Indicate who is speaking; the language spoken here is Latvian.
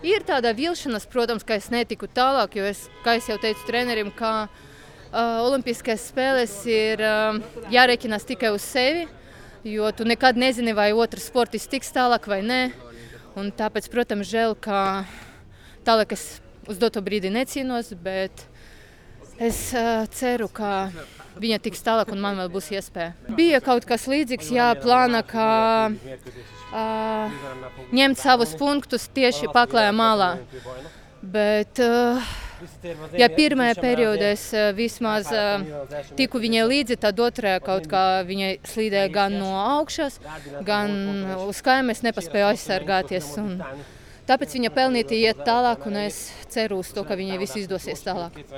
Speaker 1: Ir tāda vilšanās, protams, ka es netiku tālāk, jo kā es jau teicu trenerim, ka olimpiskās spēles ir jārēķinās tikai uz sevi, jo tu nekad nezini, vai otrs sportists tiks tālāk vai nē. Un tāpēc, protams, žēl, ka tālāk es uz doto brīdi necīnos, bet es ceru, ka viņa tiks tālāk un man vēl būs iespēja. Bija kaut kas līdzīgs, plāna, ka ņemt savus punktus tieši paklāja malā. Bet pirmajā periodā es vismaz tiku viņai līdzi, tad otrajā kaut kā viņai slīdēja gan no augšas, gan uz kājām es nepaspēju aizsargāties. Tāpēc viņa pelnīti iet tālāk, un es ceru uz to, ka viņai viss izdosies tālāk.